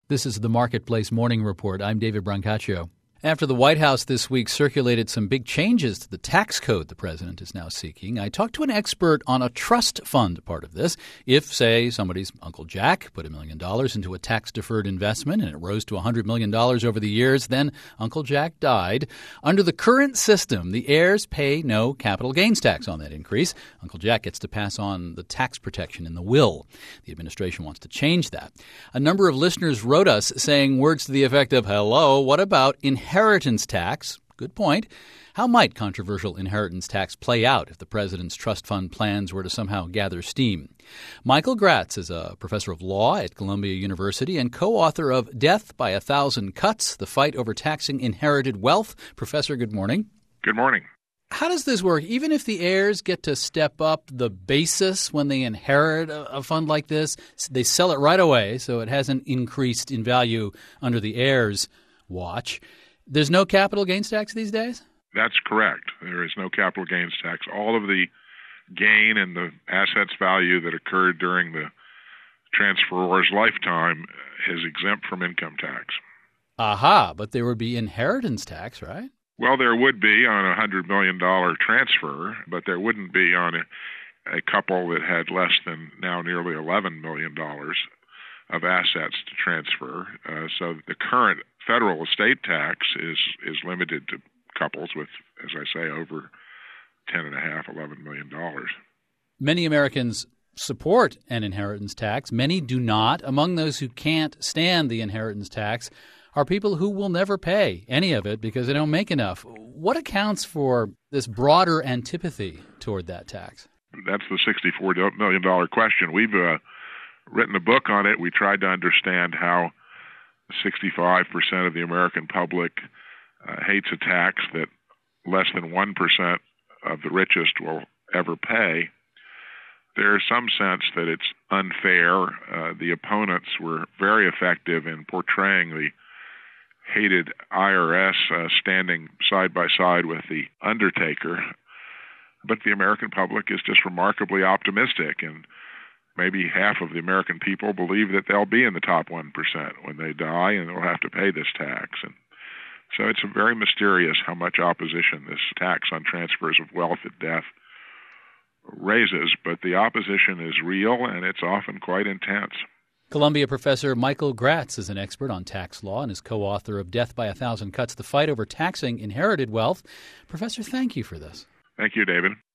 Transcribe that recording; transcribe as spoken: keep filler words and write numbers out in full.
This is the Marketplace Morning Report. I'm David Brancaccio. After the White House this week circulated some big changes to the tax code the president is now seeking, I talked to an expert on a trust fund part of this. If, say, somebody's Uncle Jack put a million dollars into a tax-deferred investment and it rose to one hundred million dollars over the years, then Uncle Jack died. Under the current system, the heirs pay no capital gains tax on that increase. Uncle Jack gets to pass on the tax protection in the will. The administration wants to change that. A number of listeners wrote us saying words to the effect of, hello, what about inheritance? Inheritance tax, good point. How might controversial inheritance tax play out if the president's trust fund plans were to somehow gather steam? Michael Gratz is a professor of law at Columbia University and co-author of Death by a Thousand Cuts, The Fight Over Taxing Inherited Wealth. Professor, good morning. Good morning. How does this work? Even if the heirs get to step up the basis when they inherit a, a fund like this, they sell it right away, so it hasn't increased in value under the heirs' watch. There's no capital gains tax these days? That's correct. There is no capital gains tax. All of the gain and the assets value that occurred during the transferor's lifetime is exempt from income tax. Aha, but there would be inheritance tax, right? Well, there would be on a one hundred million dollars transfer, but there wouldn't be on a, a couple that had less than now nearly eleven million dollars of assets to transfer. Uh, so the current federal estate tax is is limited to couples with, as I say, over ten and a half, eleven million dollars. Many Americans support an inheritance tax. Many do not. Among those who can't stand the inheritance tax are people who will never pay any of it because they don't make enough. What accounts for this broader antipathy toward that tax? That's the sixty-four million dollars question. We've uh, written a book on it. We tried to understand how sixty-five percent of the American public uh, hates a tax that less than one percent of the richest will ever pay. There's some sense that it's unfair. Uh, the opponents were very effective in portraying the hated I R S uh, standing side by side with the undertaker. But the American public is just remarkably optimistic, and maybe half of the American people believe that they'll be in the top one percent when they die and they'll have to pay this tax. And so it's very mysterious how much opposition this tax on transfers of wealth at death raises, but the opposition is real and it's often quite intense. Columbia professor Michael Gratz is an expert on tax law and is co-author of Death by a Thousand Cuts, The Fight Over Taxing Inherited Wealth. Professor, thank you for this. Thank you, David.